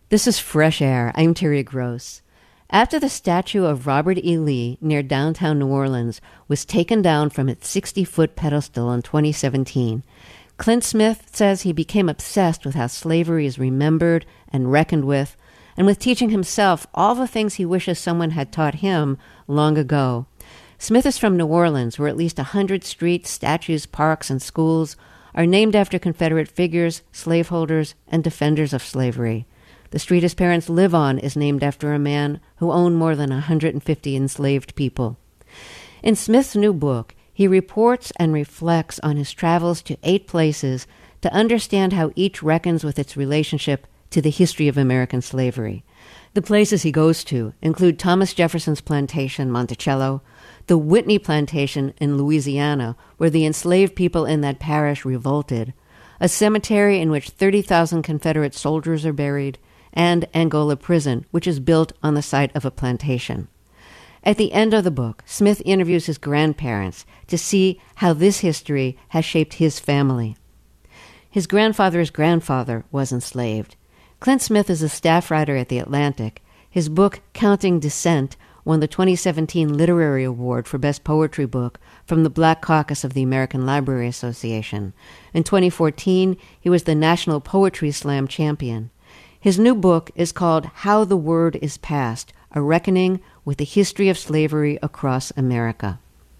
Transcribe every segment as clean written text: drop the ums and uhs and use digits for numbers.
This is Fresh Air. I'm Terry Gross. After the statue of Robert E. Lee near downtown New Orleans was taken down from its 60-foot pedestal in 2017, Clint Smith says he became obsessed with how slavery is remembered and reckoned with, and with teaching himself all the things he wishes someone had taught him long ago. Smith is from New Orleans, where at least 100 streets, statues, parks, and schools are named after Confederate figures, slaveholders, and defenders of slavery. The street his parents live on is named after a man who owned more than 150 enslaved people. In Smith's new book, he reports and reflects on his travels to 8 places to understand how each reckons with its relationship to the history of American slavery. The places he goes to include Thomas Jefferson's plantation, Monticello, the Whitney plantation in Louisiana, where the enslaved people in that parish revolted, a cemetery in which 30,000 Confederate soldiers are buried, and Angola Prison, which is built on the site of a plantation. At the end of the book, Smith interviews his grandparents to see how this history has shaped his family. His grandfather's grandfather was enslaved. Clint Smith is a staff writer at The Atlantic. His book, Counting Descent, won the 2017 Literary Award for Best Poetry Book from the Black Caucus of the American Library Association. In 2014, he was the National Poetry Slam champion. His new book is called How the Word is Passed, A Reckoning with the History of Slavery Across America.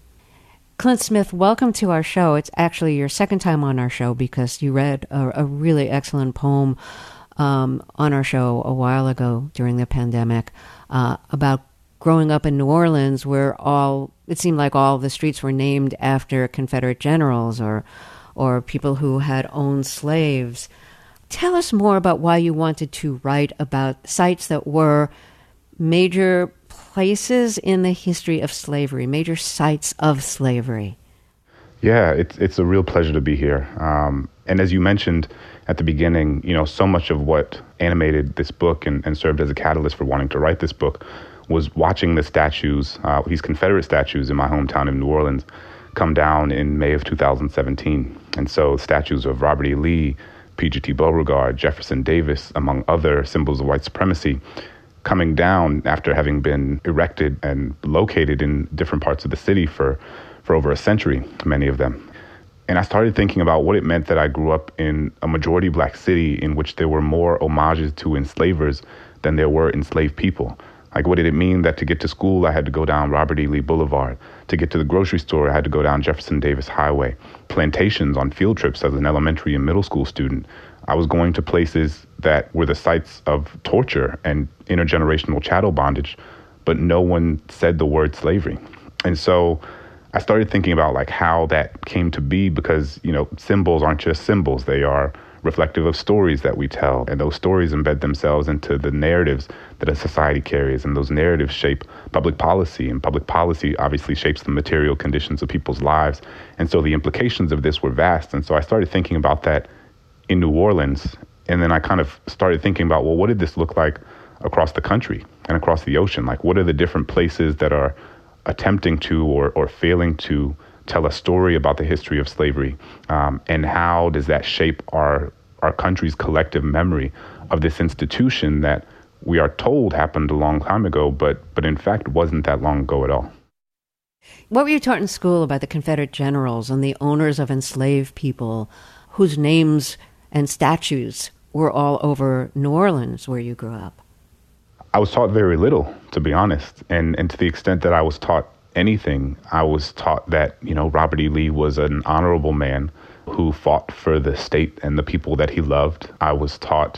Clint Smith, welcome to our show. It's actually your second time on our show because you read a really excellent poem on our show a while ago during the pandemic about growing up in New Orleans, where it seemed like all the streets were named after Confederate generals or people who had owned slaves. Tell us more about why you wanted to write about sites that were major places in the history of slavery, major sites of slavery. Yeah, it's a real pleasure to be here. And as you mentioned at the beginning, so much of what animated this book and served as a catalyst for wanting to write this book was watching the statues, these Confederate statues in my hometown of New Orleans, come down in May of 2017. And so statues of Robert E. Lee, P.G.T. Beauregard, Jefferson Davis, among other symbols of white supremacy, coming down after having been erected and located in different parts of the city for over a century, many of them. And I started thinking about what it meant that I grew up in a majority black city in which there were more homages to enslavers than there were enslaved people. Like, what did it mean that to get to school, I had to go down Robert E. Lee Boulevard? To get to the grocery store, I had to go down Jefferson Davis Highway. Plantations on field trips as an elementary and middle school student. I was going to places that were the sites of torture and intergenerational chattel bondage, but no one said the word slavery. And so I started thinking about how that came to be because, symbols aren't just symbols. They are reflective of stories that we tell, and those stories embed themselves into the narratives that a society carries, and those narratives shape public policy, and public policy obviously shapes the material conditions of people's lives. And so the implications of this were vast. And so I started thinking about that in New Orleans, and then I kind of started thinking about, well, what did this look like across the country and across the ocean? What are the different places that are attempting to or failing to tell a story about the history of slavery, and how does that shape our country's collective memory of this institution that we are told happened a long time ago, but in fact wasn't that long ago at all. What were you taught in school about the Confederate generals and the owners of enslaved people whose names and statues were all over New Orleans where you grew up? I was taught very little, to be honest. And to the extent that I was taught anything, I was taught that, Robert E. Lee was an honorable man who fought for the state and the people that he loved. I was taught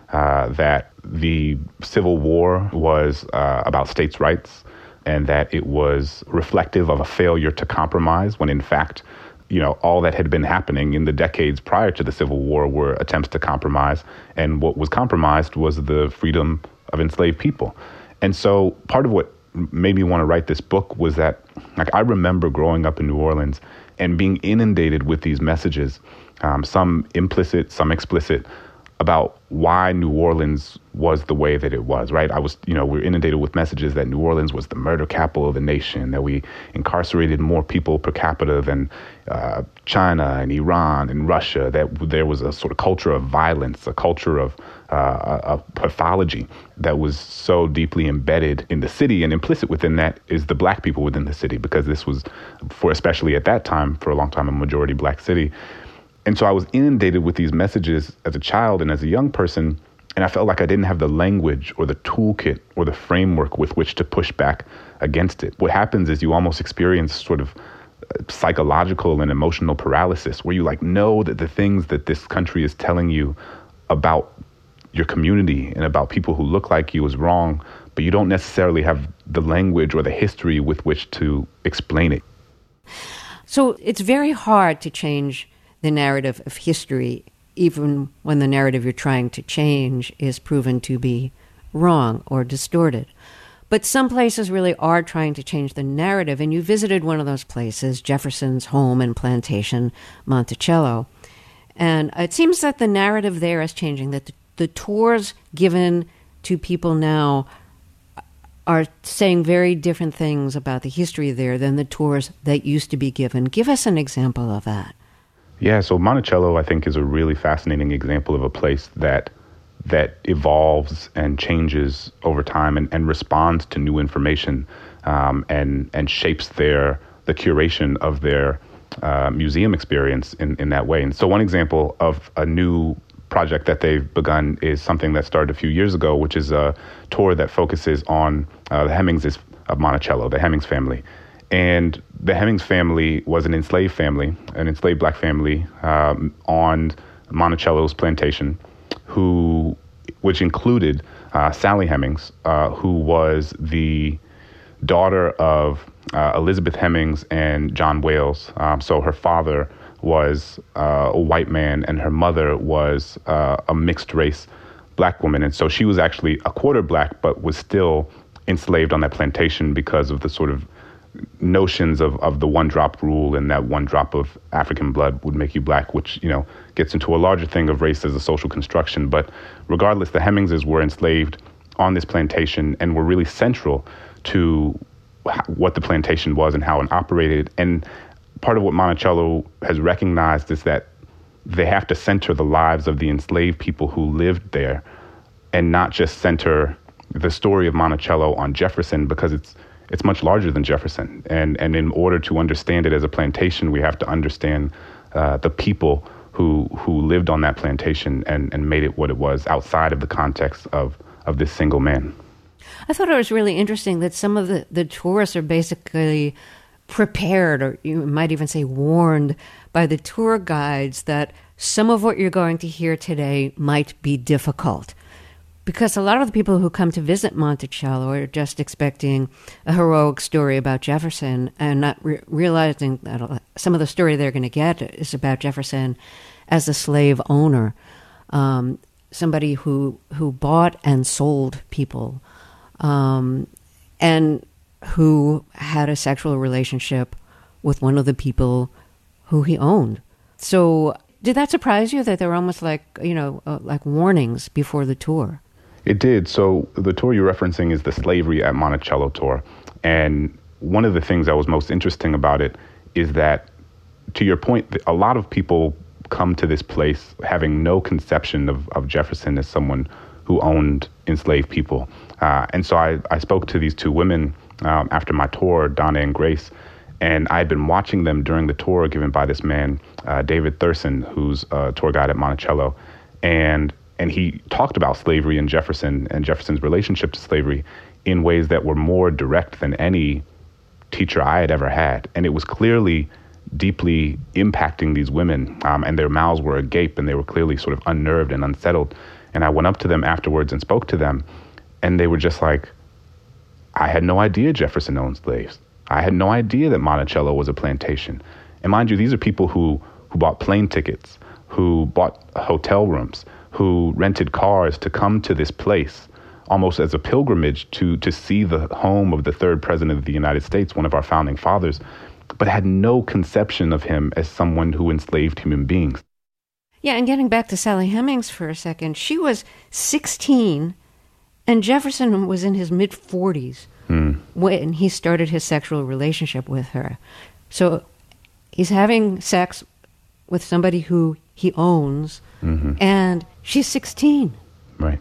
that the Civil War was about states' rights and that it was reflective of a failure to compromise when, in fact, all that had been happening in the decades prior to the Civil War were attempts to compromise. And what was compromised was the freedom of enslaved people. And so part of what made me want to write this book was that, I remember growing up in New Orleans and being inundated with these messages, some implicit, some explicit, about why New Orleans was the way that it was, right? We're inundated with messages that New Orleans was the murder capital of the nation, that we incarcerated more people per capita than China and Iran and Russia, that there was a sort of culture of violence, a culture of a pathology that was so deeply embedded in the city, and implicit within that is the black people within the city, because this was, for especially at that time, for a long time, a majority black city. And so I was inundated with these messages as a child and as a young person, and I felt like I didn't have the language or the toolkit or the framework with which to push back against it. What happens is you almost experience sort of psychological and emotional paralysis, where you know that the things that this country is telling you about your community and about people who look like you is wrong, but you don't necessarily have the language or the history with which to explain it. So it's very hard to change the narrative of history, even when the narrative you're trying to change is proven to be wrong or distorted. But some places really are trying to change the narrative, and you visited one of those places, Jefferson's home and plantation, Monticello. And it seems that the narrative there is changing, that the tours given to people now are saying very different things about the history there than the tours that used to be given. Give us an example of that. Yeah, so Monticello, I think, is a really fascinating example of a place that evolves and changes over time and responds to new information, and shapes the curation of their museum experience in that way. And so one example of a new project that they've begun is something that started a few years ago, which is a tour that focuses on the Hemmingses of Monticello, the Hemmings family. And the Hemmings family was an enslaved black family on Monticello's plantation, which included Sally Hemings, who was the daughter of Elizabeth Hemings and John Wales. So her father was a white man, and her mother was a mixed race black woman. And so she was actually a quarter black, but was still enslaved on that plantation because of the sort of notions of the one drop rule, and that one drop of African blood would make you black, which, gets into a larger thing of race as a social construction. But regardless, the Hemmingses were enslaved on this plantation and were really central to what the plantation was and how it operated. And part of what Monticello has recognized is that they have to center the lives of the enslaved people who lived there, and not just center the story of Monticello on Jefferson, because it's much larger than Jefferson. And in order to understand it as a plantation, we have to understand the people who lived on that plantation and made it what it was outside of the context of this single man. I thought it was really interesting that some of the tourists are basically prepared, or you might even say warned, by the tour guides that some of what you're going to hear today might be difficult. Because a lot of the people who come to visit Monticello are just expecting a heroic story about Jefferson, and not realizing that some of the story they're going to get is about Jefferson as a slave owner, somebody who bought and sold people, and who had a sexual relationship with one of the people who he owned. So did that surprise you, that they were almost like warnings before the tour? It did. So the tour you're referencing is the Slavery at Monticello tour. And one of the things that was most interesting about it is that, to your point, a lot of people come to this place having no conception of Jefferson as someone who owned enslaved people. And so I spoke to these two women after my tour, Donna and Grace, and I had been watching them during the tour given by this man, David Thurston, who's a tour guide at Monticello. And he talked about slavery and Jefferson's relationship to slavery in ways that were more direct than any teacher I had ever had. And it was clearly deeply impacting these women, and their mouths were agape, and they were clearly sort of unnerved and unsettled. And I went up to them afterwards and spoke to them, and they were just like, I had no idea Jefferson owned slaves. I had no idea that Monticello was a plantation. And mind you, these are people who bought plane tickets, who bought hotel rooms, who rented cars to come to this place almost as a pilgrimage to see the home of the third president of the United States, one of our founding fathers, but had no conception of him as someone who enslaved human beings. Yeah, and getting back to Sally Hemings for a second, she was 16 and Jefferson was in his mid-40s when he started his sexual relationship with her. So he's having sex with somebody who he owns, and she's 16. Right.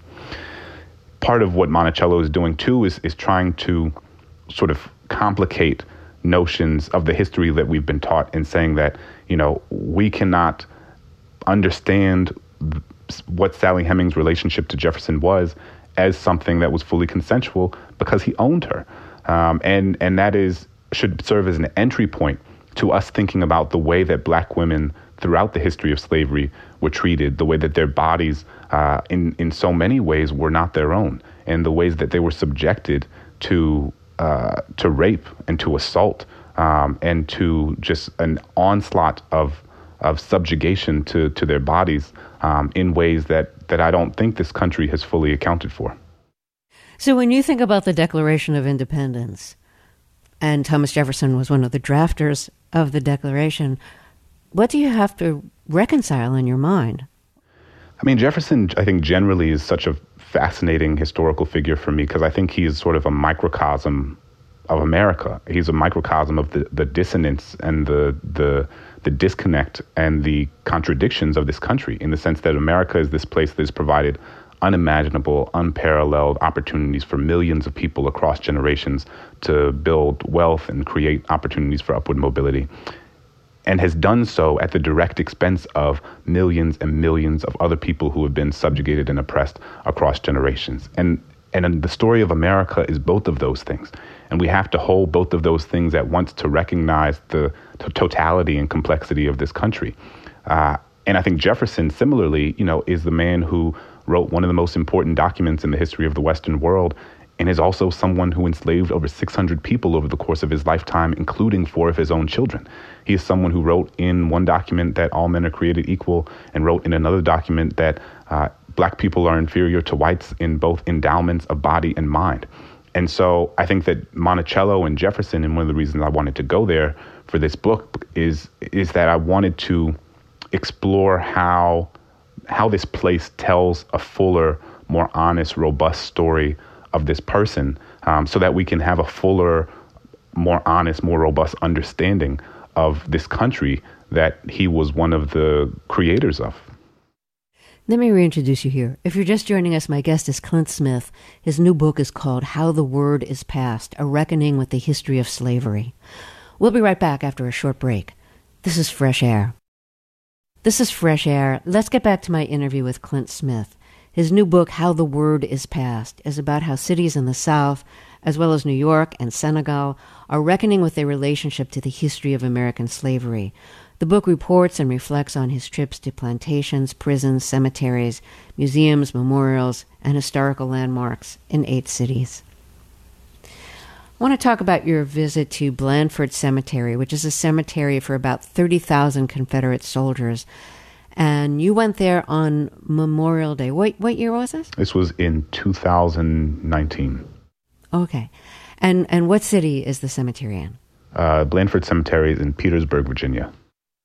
Part of what Monticello is doing too is trying to sort of complicate notions of the history that we've been taught, and saying that, we cannot understand what Sally Hemings' relationship to Jefferson was as something that was fully consensual, because he owned her. And that should serve as an entry point to us thinking about the way that Black women throughout the history of slavery were treated, the way that their bodies in so many ways were not their own, and the ways that they were subjected to rape and to assault, and to just an onslaught of subjugation to their bodies in ways that I don't think this country has fully accounted for. So when you think about the Declaration of Independence, and Thomas Jefferson was one of the drafters of the Declaration, what do you have to reconcile in your mind? I mean, Jefferson, I think, generally is such a fascinating historical figure for me, because I think he is sort of a microcosm of America. He's a microcosm of the dissonance and the disconnect and the contradictions of this country, in the sense that America is this place that has provided unimaginable, unparalleled opportunities for millions of people across generations to build wealth and create opportunities for upward mobility, and has done so at the direct expense of millions and millions of other people who have been subjugated and oppressed across generations. And the story of America is both of those things. And we have to hold both of those things at once to recognize the totality and complexity of this country. And I think Jefferson, similarly, is the man who wrote one of the most important documents in the history of the Western world, and is also someone who enslaved over 600 people over the course of his lifetime, including 4 of his own children. He is someone who wrote in one document that all men are created equal, and wrote in another document that Black people are inferior to whites in both endowments of body and mind. And so I think that Monticello and Jefferson, and one of the reasons I wanted to go there for this book is that I wanted to explore how this place tells a fuller, more honest, robust story of this person, so that we can have a fuller, more honest, more robust understanding of this country that he was one of the creators of. Let me reintroduce you here. If you're just joining us, my guest is Clint Smith. His new book is called How the Word is Passed, A Reckoning with the History of Slavery. We'll be right back after a short break. This is Fresh Air. This is Fresh Air. Let's get back to my interview with Clint Smith. His new book, How the Word is Passed, is about how cities in the South, as well as New York and Senegal, are reckoning with their relationship to the history of American slavery. The book reports and reflects on his trips to plantations, prisons, cemeteries, museums, memorials, and historical landmarks in 8 cities. I want to talk about your visit to Blandford Cemetery, which is a cemetery for about 30,000 Confederate soldiers. And you went there on Memorial Day. What year was this? This was in 2019. Okay. And what city is the cemetery in? Blandford Cemetery is in Petersburg, Virginia.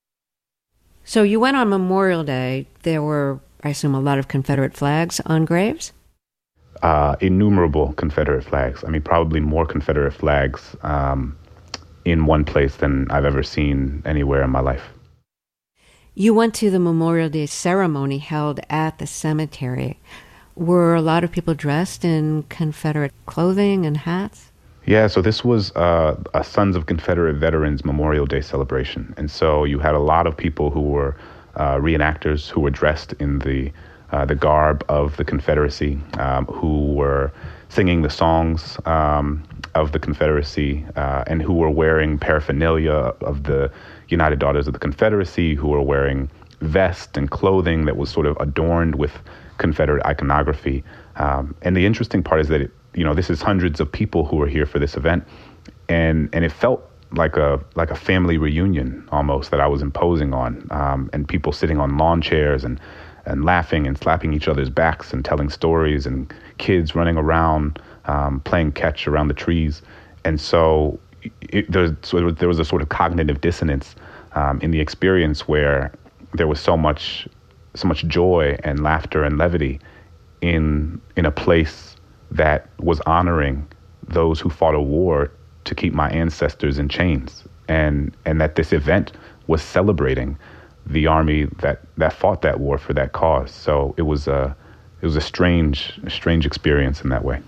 So you went on Memorial Day. There were, I assume, a lot of Confederate flags on graves? Innumerable Confederate flags. I mean, probably more Confederate flags in one place than I've ever seen anywhere in my life. You went to the Memorial Day ceremony held at the cemetery. Were a lot of people dressed in Confederate clothing and hats? Yeah, so this was a Sons of Confederate Veterans Memorial Day celebration. And so you had a lot of people who were reenactors, who were dressed in the garb of the Confederacy, who were singing the songs of the Confederacy, and who were wearing paraphernalia of the United Daughters of the Confederacy, who were wearing vests and clothing that was sort of adorned with Confederate iconography. And the interesting part is that this is hundreds of people who are here for this event, and it felt like a family reunion almost that I was imposing on, and people sitting on lawn chairs and laughing and slapping each other's backs and telling stories, and kids running around playing catch around the trees. And so there was a sort of cognitive dissonance in the experience, where there was so much joy and laughter and levity in a place that was honoring those who fought a war to keep my ancestors in chains, and that this event was celebrating the army that fought that war for that cause. So it was was a strange experience in that way.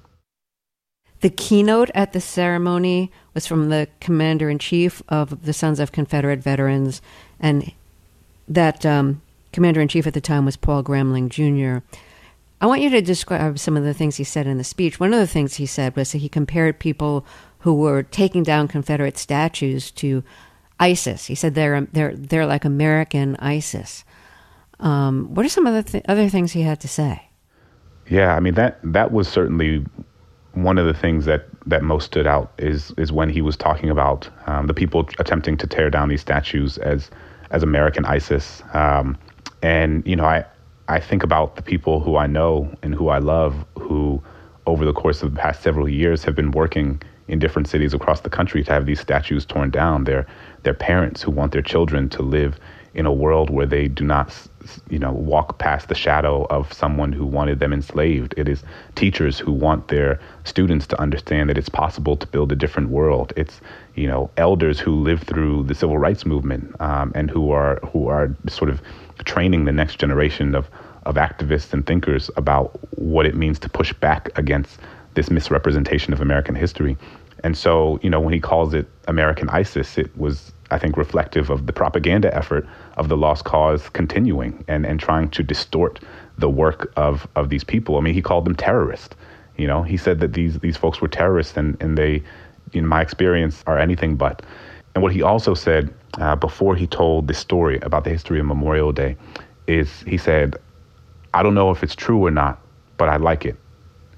The keynote at the ceremony was from the Commander-in-Chief of the Sons of Confederate Veterans, and that Commander-in-Chief at the time was Paul Gramling Jr. I want you to describe some of the things he said in the speech. One of the things he said was that he compared people who were taking down Confederate statues to ISIS. He said they're like American ISIS. What are some of the other things he had to say? Yeah, I mean, that was certainly one of the things that most stood out is when he was talking about the people attempting to tear down these statues as American ISIS. And, you know, I think about the people who I know and who I love who over the course of the past several years have been working in different cities across the country to have these statues torn down. They're parents who want their children to live in a world where they do not, you know, walk past the shadow of someone who wanted them enslaved. It is teachers who want their students to understand that it's possible to build a different world. It's, you know, elders who lived through the civil rights movement and who are sort of training the next generation of activists and thinkers about what it means to push back against this misrepresentation of American history. And so, you know, when he calls it American ISIS, it was, I think, reflective of the propaganda effort of the Lost Cause continuing and trying to distort the work of these people. I mean, he called them terrorists. You know, he said that these folks were terrorists and they, in my experience, are anything but. And what he also said before he told this story about the history of Memorial Day is he said, I don't know if it's true or not, but I like it.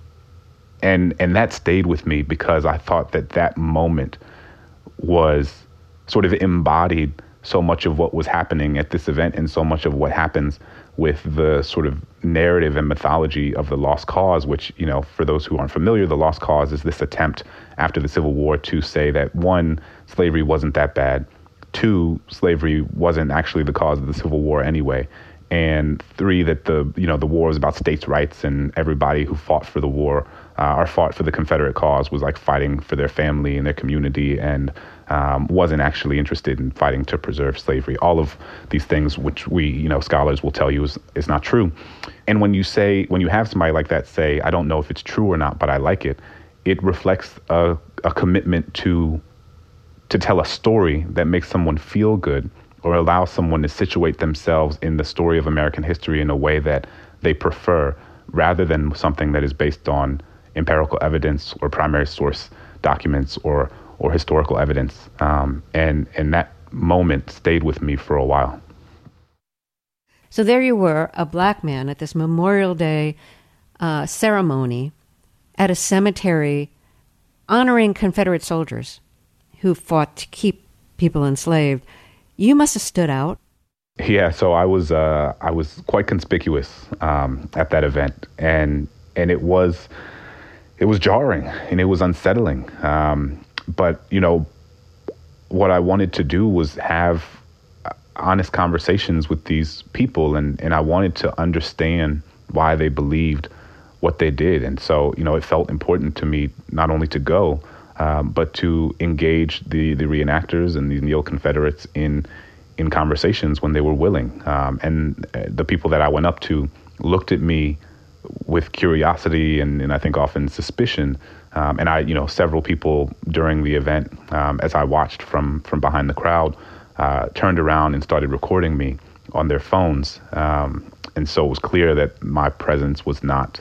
And that stayed with me because I thought that moment was sort of embodied so much of what was happening at this event and so much of what happens with the sort of narrative and mythology of the Lost Cause, which, you know, for those who aren't familiar, the Lost Cause is this attempt after the Civil War to say that, one, slavery wasn't that bad, two, slavery wasn't actually the cause of the Civil War anyway, and three, that the war was about states' rights and everybody who fought for the war or fought for the Confederate cause was like fighting for their family and their community and wasn't actually interested in fighting to preserve slavery. All of these things, which we, you know, scholars will tell you is not true. And when you have somebody like that say, I don't know if it's true or not, but I like it, it reflects a commitment to tell a story that makes someone feel good or allow someone to situate themselves in the story of American history in a way that they prefer, rather than something that is based on empirical evidence or primary source documents or historical evidence. And that moment stayed with me for a while. So there you were, a black man at this Memorial Day ceremony at a cemetery honoring Confederate soldiers who fought to keep people enslaved. You must have stood out. Yeah, so I was quite conspicuous at that event, and it was jarring and it was unsettling. But you know, what I wanted to do was have honest conversations with these people, and I wanted to understand why they believed what they did. And so, you know, it felt important to me not only to go, but to engage the reenactors and the neo-Confederates in conversations when they were willing. And the people that I went up to looked at me with curiosity and I think often suspicion. And I, you know, several people during the event, as I watched from behind the crowd, turned around and started recording me on their phones. And so it was clear that my presence was not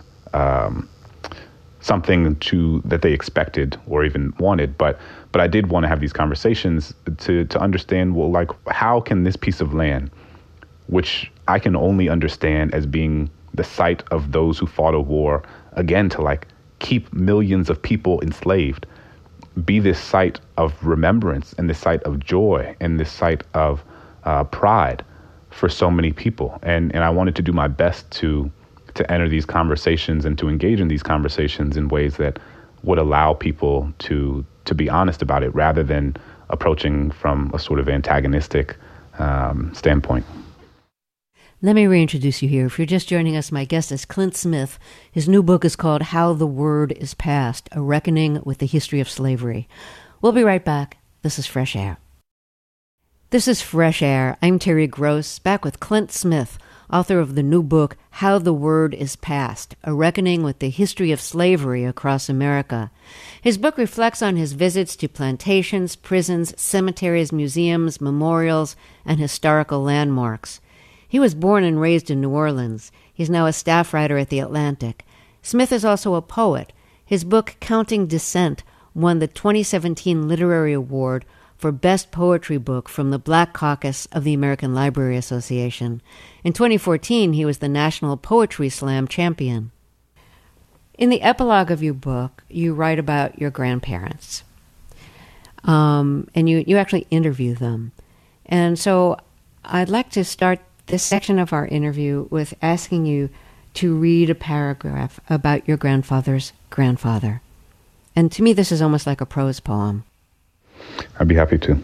something that they expected or even wanted. But I did want to have these conversations to understand, well, like, how can this piece of land, which I can only understand as being the site of those who fought a war, again, to like keep millions of people enslaved, be this site of remembrance and this site of joy and this site of pride for so many people. And I wanted to do my best to enter these conversations and to engage in these conversations in ways that would allow people to be honest about it rather than approaching from a sort of antagonistic standpoint. Let me reintroduce you here. If you're just joining us, my guest is Clint Smith. His new book is called How the Word is Passed, A Reckoning with the History of Slavery. We'll be right back. This is Fresh Air. This is Fresh Air. I'm Terry Gross, back with Clint Smith, author of the new book, How the Word is Passed, A Reckoning with the History of Slavery Across America. His book reflects on his visits to plantations, prisons, cemeteries, museums, memorials, and historical landmarks. He was born and raised in New Orleans. He's now a staff writer at The Atlantic. Smith is also a poet. His book, Counting Descent, won the 2017 Literary Award for Best Poetry Book from the Black Caucus of the American Library Association. In 2014, he was the National Poetry Slam champion. In the epilogue of your book, you write about your grandparents, and you actually interview them. And so I'd like to start this section of our interview with asking you to read a paragraph about your grandfather's grandfather. And to me, this is almost like a prose poem. I'd be happy to.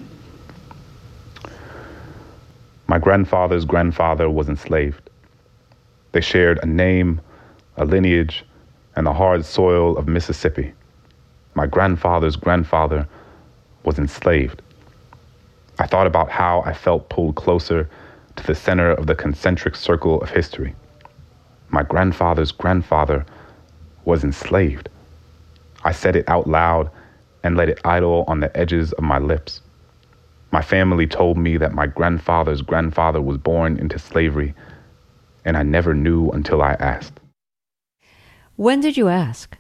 My grandfather's grandfather was enslaved. They shared a name, a lineage, and the hard soil of Mississippi. My grandfather's grandfather was enslaved. I thought about how I felt pulled closer to the center of the concentric circle of history. My grandfather's grandfather was enslaved. I said it out loud and let it idle on the edges of my lips. My family told me that my grandfather's grandfather was born into slavery, and I never knew until I asked. When did you ask?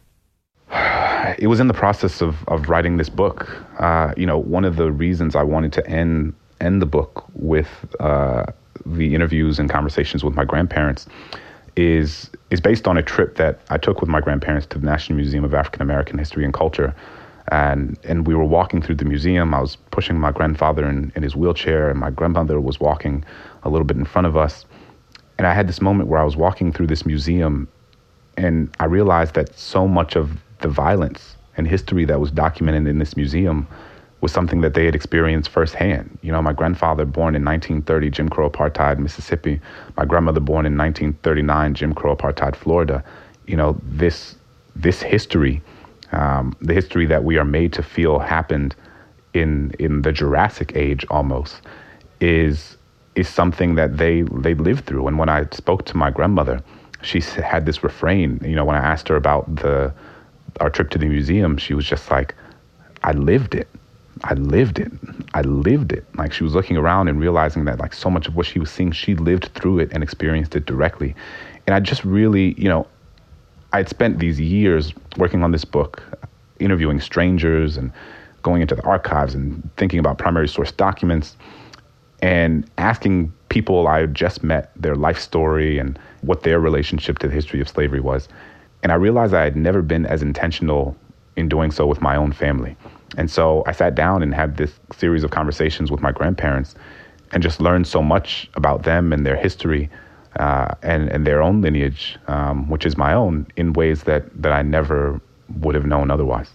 It was in the process of writing this book. One of the reasons I wanted to end the book with the interviews and conversations with my grandparents is based on a trip that I took with my grandparents to the National Museum of African American History and Culture. And we were walking through the museum. I was pushing my grandfather in his wheelchair, and my grandmother was walking a little bit in front of us. And I had this moment where I was walking through this museum, and I realized that so much of the violence and history that was documented in this museum was something that they had experienced firsthand. You know, my grandfather born in 1930, Jim Crow apartheid, Mississippi. My grandmother born in 1939, Jim Crow apartheid, Florida. You know, this history, the history that we are made to feel happened in the Jurassic age almost, is something that they lived through. And when I spoke to my grandmother, she had this refrain. You know, when I asked her about our trip to the museum, she was just like, I lived it. I lived it. I lived it. Like, she was looking around and realizing that, like, so much of what she was seeing, she lived through it and experienced it directly. And I just really, I'd spent these years working on this book, interviewing strangers and going into the archives and thinking about primary source documents and asking people I had just met their life story and what their relationship to the history of slavery was. And I realized I had never been as intentional in doing so with my own family. And so I sat down and had this series of conversations with my grandparents and just learned so much about them and their history and their own lineage, which is my own, in ways that I never would have known otherwise.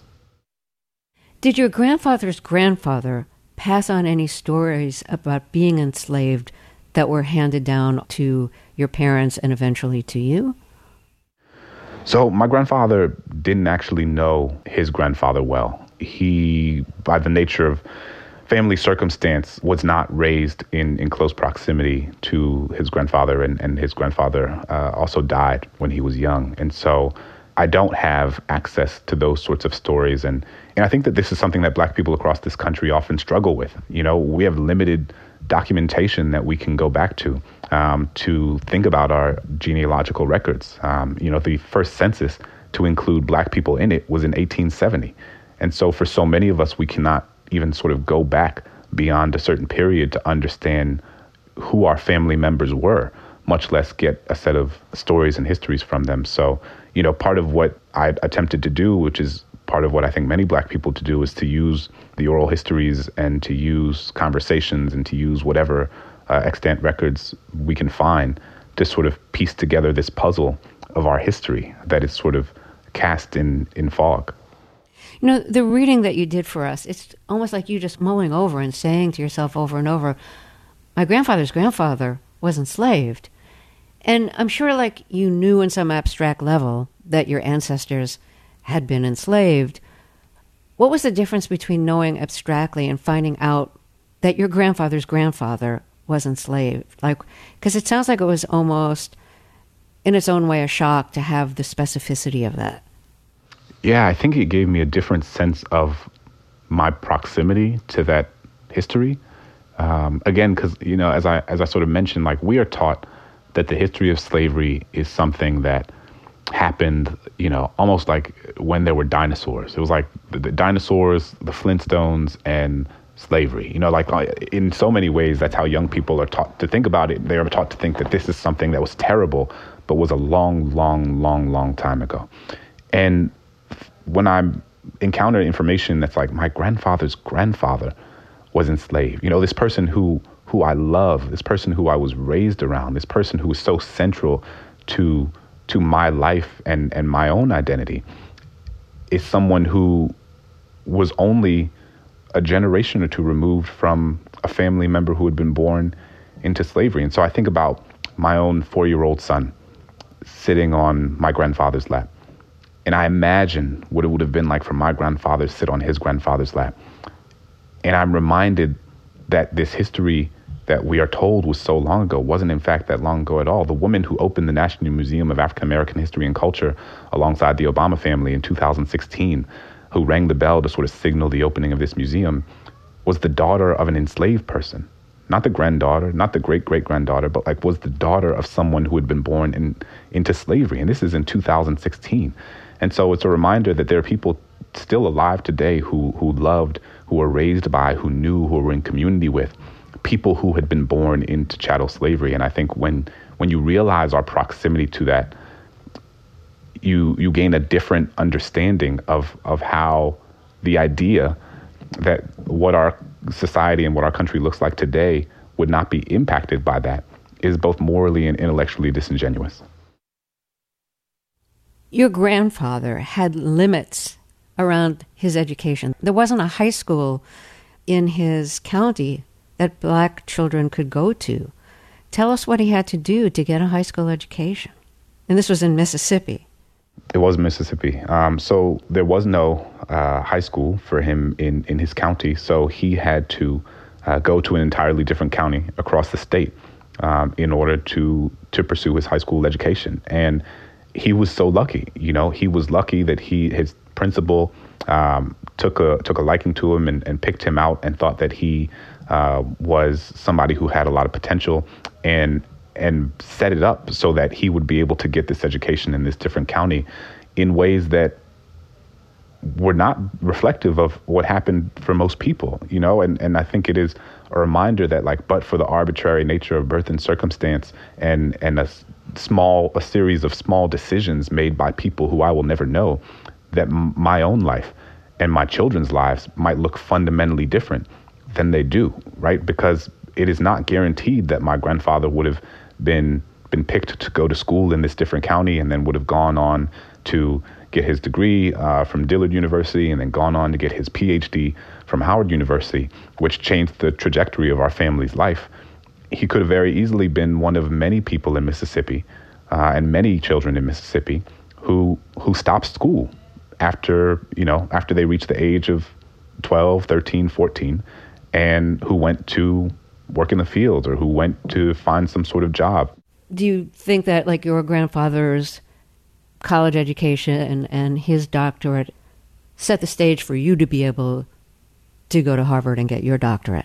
Did your grandfather's grandfather pass on any stories about being enslaved that were handed down to your parents and eventually to you? So my grandfather didn't actually know his grandfather well. He, by the nature of family circumstance, was not raised in close proximity to his grandfather, and his grandfather also died when he was young. And so I don't have access to those sorts of stories. And I think that this is something that Black people across this country often struggle with. You know, we have limited documentation that we can go back to think about our genealogical records. The first census to include Black people in it was in 1870. And so for so many of us, we cannot even sort of go back beyond a certain period to understand who our family members were, much less get a set of stories and histories from them. So, part of what I attempted to do, which is part of what I think many Black people to do, is to use the oral histories and to use conversations and to use whatever extant records we can find to sort of piece together this puzzle of our history that is sort of cast in fog. The reading that you did for us, it's almost like you just mulling over and saying to yourself over and over, my grandfather's grandfather was enslaved. And I'm sure like you knew in some abstract level that your ancestors had been enslaved. What was the difference between knowing abstractly and finding out that your grandfather's grandfather was enslaved? Like, because it sounds like it was almost, in its own way, a shock to have the specificity of that. Yeah, I think it gave me a different sense of my proximity to that history. Again, because, as I sort of mentioned, like, we are taught that the history of slavery is something that happened, almost like when there were dinosaurs. It was like the dinosaurs, the Flintstones, and slavery. Like, in so many ways, that's how young people are taught to think about it. They are taught to think that this is something that was terrible, but was a long, long, long, long time ago. And when I encounter information that's like, my grandfather's grandfather was enslaved, this person who I love, this person who I was raised around, this person who was so central to my life and my own identity, is someone who was only a generation or two removed from a family member who had been born into slavery. And so I think about my own 4-year-old son sitting on my grandfather's lap. And I imagine what it would have been like for my grandfather to sit on his grandfather's lap. And I'm reminded that this history that we are told was so long ago wasn't in fact that long ago at all. The woman who opened the National Museum of African American History and Culture alongside the Obama family in 2016, who rang the bell to sort of signal the opening of this museum, was the daughter of an enslaved person. Not the granddaughter, not the great-great-granddaughter, but like was the daughter of someone who had been born into slavery. And this is in 2016. And so it's a reminder that there are people still alive today who loved, who were raised by, who knew, who were in community with people who had been born into chattel slavery. And I think when you realize our proximity to that, you gain a different understanding of how the idea that what our society and what our country looks like today would not be impacted by that is both morally and intellectually disingenuous. Your grandfather had limits around his education. There wasn't a high school in his county that Black children could go to. Tell us what he had to do to get a high school education. And this was in Mississippi. It was Mississippi. So there was no high school for him in his county. So he had to go to an entirely different county across the state in order to pursue his high school education. And he was so lucky. He was lucky that his principal took a liking to him and picked him out and thought that he was somebody who had a lot of potential and set it up so that he would be able to get this education in this different county in ways that were not reflective of what happened for most people, and I think it is a reminder that, like, but for the arbitrary nature of birth and circumstance and a series of small decisions made by people who I will never know, that my own life and my children's lives might look fundamentally different than they do, right? Because it is not guaranteed that my grandfather would have been picked to go to school in this different county and then would have gone on to get his degree from Dillard University and then gone on to get his PhD from Howard University, which changed the trajectory of our family's life. He could have very easily been one of many people in Mississippi and many children in Mississippi who stopped school after they reached the age of 12, 13, 14, and who went to work in the fields or who went to find some sort of job. Do you think that, like, your grandfather's college education and his doctorate set the stage for you to be able to go to Harvard and get your doctorate?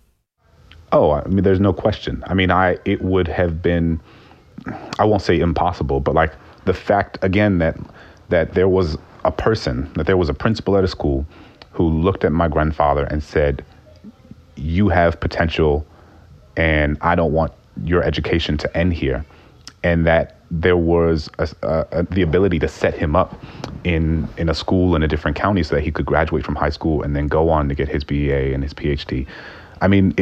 Oh, I mean, there's no question. I mean, it would have been, I won't say impossible, but like the fact, again, that there was a person, that there was a principal at a school who looked at my grandfather and said, you have potential and I don't want your education to end here. And that there was the ability to set him up in a school in a different county so that he could graduate from high school and then go on to get his BA and his PhD. I mean,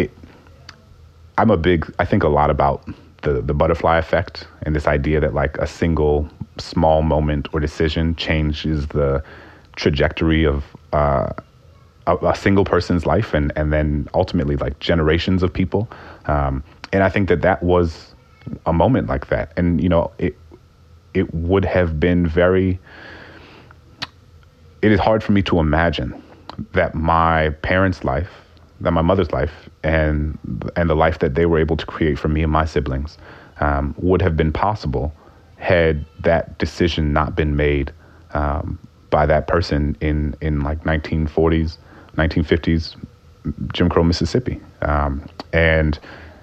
I think a lot about the butterfly effect and this idea that, like, a single small moment or decision changes the trajectory of a single person's life and then ultimately, like, generations of people. And I think that was a moment like that. And, it would have been it is hard for me to imagine that my parents' life, that my mother's life and the life that they were able to create for me and my siblings would have been possible had that decision not been made by that person in like 1940s, 1950s, Jim Crow Mississippi. And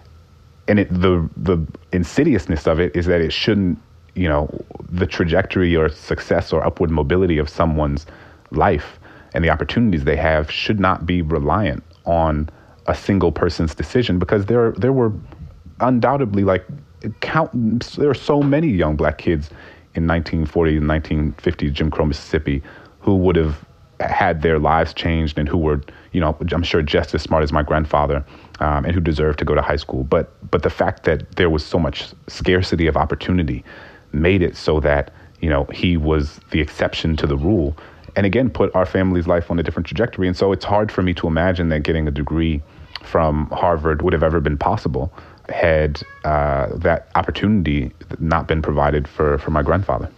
the insidiousness of it is that it shouldn't, the trajectory or success or upward mobility of someone's life and the opportunities they have should not be reliant on a single person's decision, because there were undoubtedly there are so many young black kids in 1940 and 1950 Jim Crow Mississippi who would have had their lives changed and who were, I'm sure just as smart as my grandfather, and who deserved to go to high school. But the fact that there was so much scarcity of opportunity made it so that, he was the exception to the rule, and again, put our family's life on a different trajectory. And so it's hard for me to imagine that getting a degree from Harvard would have ever been possible had that opportunity not been provided for my grandfather.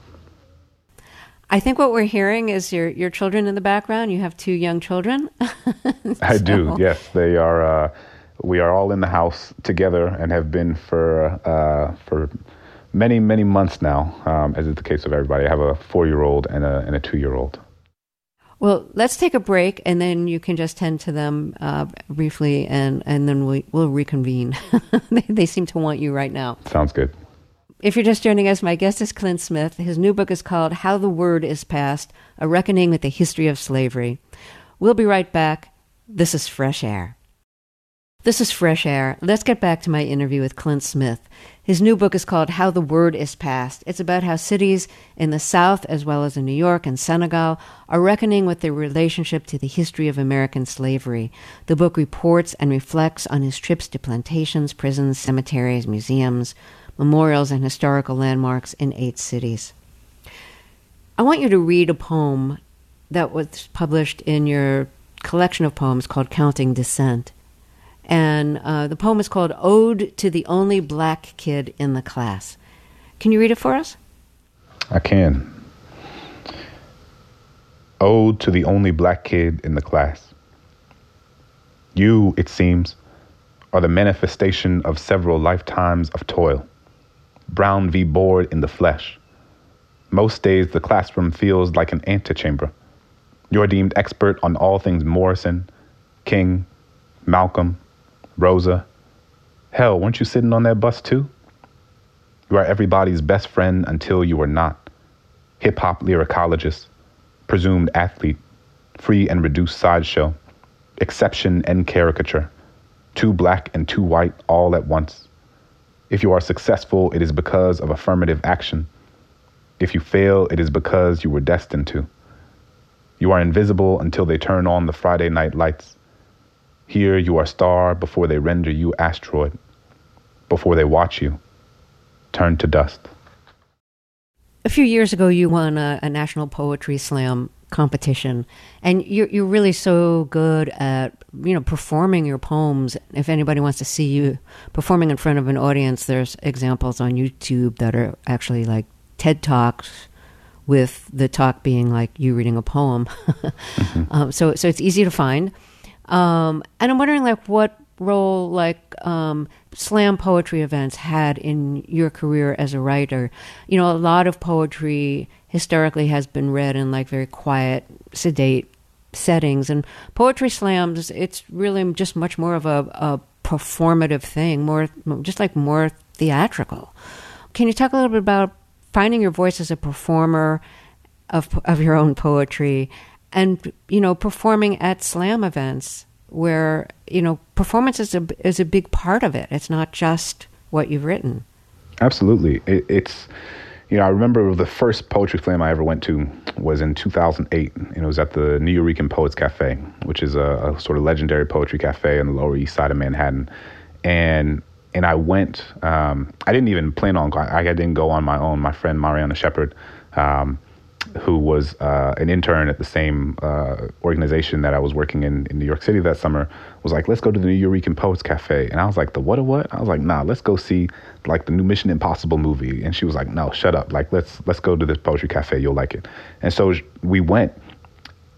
I think what we're hearing is your children in the background. You have 2 young children. I do, yes. They are. We are all in the house together and have been for many, many months now, as is the case of everybody. I have a 4-year-old and a 2-year-old. Well, let's take a break, and then you can just tend to them briefly, and then we'll reconvene. They seem to want you right now. Sounds good. If you're just joining us, my guest is Clint Smith. His new book is called How the Word is Passed, A Reckoning with the History of Slavery. We'll be right back. This is Fresh Air. This is Fresh Air. Let's get back to my interview with Clint Smith. His new book is called How the Word is Passed. It's about how cities in the South, as well as in New York and Senegal, are reckoning with their relationship to the history of American slavery. The book reports and reflects on his trips to plantations, prisons, cemeteries, museums, memorials, and historical landmarks in 8 cities. I want you to read a poem that was published in your collection of poems called Counting Descent. And the poem is called Ode to the Only Black Kid in the Class. Can you read it for us? I can. Ode to the only black kid in the class. You, it seems, are the manifestation of several lifetimes of toil. Brown v. bored in the flesh. Most days the classroom feels like an antechamber. You're deemed expert on all things Morrison, King, Malcolm, Rosa. Hell, weren't you sitting on that bus too? You are everybody's best friend until you are not. Hip-hop lyricologist, presumed athlete, free and reduced sideshow, exception and caricature, too black and too white all at once. If you are successful, it is because of affirmative action. If you fail, it is because you were destined to. You are invisible until they turn on the Friday night lights. Here you are star before they render you asteroid, before they watch you turn to dust. A few years ago, you won a National Poetry Slam competition, and you're really so good at performing your poems. If anybody wants to see you performing in front of an audience, there's examples on YouTube that are actually like TED Talks, with the talk being like you reading a poem. Mm-hmm. So it's easy to find. And I'm wondering, what role, slam poetry events had in your career as a writer. A lot of poetry historically has been read in, very quiet, sedate settings. And poetry slams, it's really just much more of a performative thing, more theatrical. Can you talk a little bit about finding your voice as a performer of your own poetry, and performing at slam events where performance is a big part of it? It's not just what you've written. Absolutely. It's I remember the first poetry slam I ever went to was in 2008, and it was at the Nuyorican Poets Cafe, which is a sort of legendary poetry cafe on the Lower East Side of Manhattan. And I went. I didn't even plan on going. I didn't go on my own. My friend Mariana Shepard, who was an intern at the same organization that I was working in New York City that summer, was like, let's go to the Nuyorican Poets Cafe. And I was like, the what? I was like, nah, let's go see the new Mission Impossible movie. And she was like, no, shut up. Let's go to this poetry cafe. You'll like it. And so we went.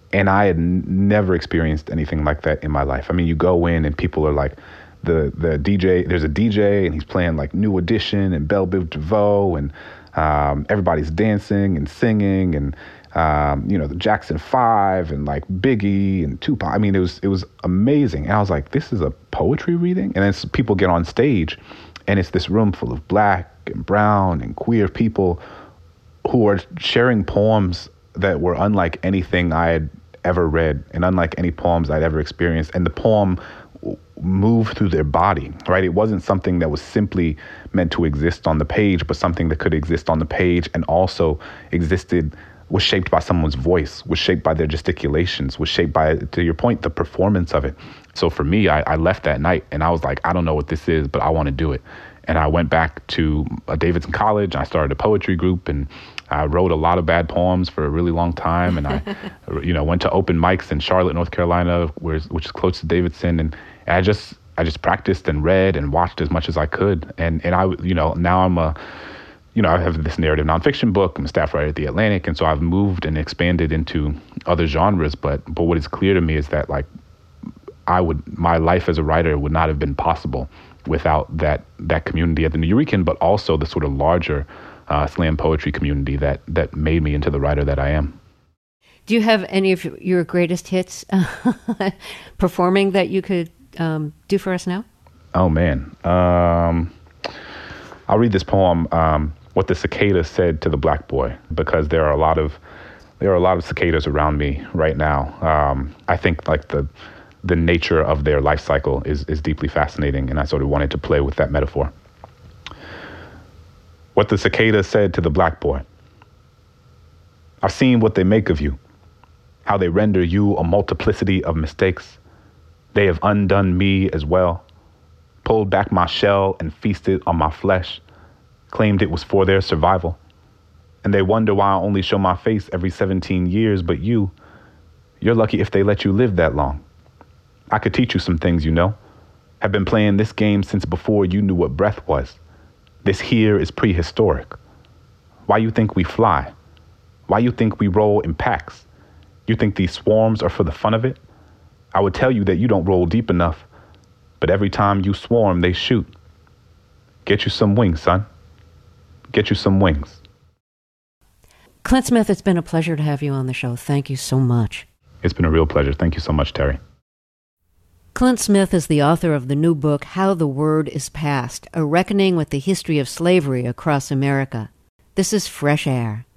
And I had never experienced anything like that in my life. I mean, you go in and people are like, the DJ, there's a DJ and he's playing like New Edition and Belle Biv DeVoe, and everybody's dancing and singing, and the Jackson 5 and like Biggie and Tupac. I mean, it was amazing. And I was like, this is a poetry reading? And then people get on stage and it's this room full of black and brown and queer people who are sharing poems that were unlike anything I had ever read and unlike any poems I'd ever experienced. And the poem moved through their body, right? It wasn't something that was simply meant to exist on the page, but something that could exist on the page and also was shaped by someone's voice, was shaped by their gesticulations, was shaped by, to your point, the performance of it. So for me, I left that night and I was like, I don't know what this is, but I want to do it. And I went back to Davidson College. I started a poetry group, and I wrote a lot of bad poems for a really long time. And I, went to open mics in Charlotte, North Carolina, which is close to Davidson. And I just practiced and read and watched as much as I could. And I, now I'm I have this narrative nonfiction book. I'm a staff writer at The Atlantic. And so I've moved and expanded into other genres. But what is clear to me is that like my life as a writer would not have been possible without that community at the Nuyorican, but also the sort of larger slam poetry community that made me into the writer that I am. Do you have any of your greatest hits performing that you could do for us now? Oh, man. I'll read this poem, What the Cicada Said to the Black Boy, because there are a lot of cicadas around me right now. I think like the nature of their life cycle is deeply fascinating, and I sort of wanted to play with that metaphor. What the cicada said to the black boy. I've seen what they make of you, how they render you a multiplicity of mistakes. They have undone me as well, pulled back my shell and feasted on my flesh, claimed it was for their survival. And they wonder why I only show my face every 17 years, but you're lucky if they let you live that long. I could teach you some things, Have been playing this game since before you knew what breath was. This here is prehistoric. Why you think we fly? Why you think we roll in packs? You think these swarms are for the fun of it? I would tell you that you don't roll deep enough, but every time you swarm, they shoot. Get you some wings, son. Get you some wings. Clint Smith, it's been a pleasure to have you on the show. Thank you so much. It's been a real pleasure. Thank you so much, Terry. Clint Smith is the author of the new book, How the Word is Passed, a reckoning with the history of slavery across America. This is Fresh Air.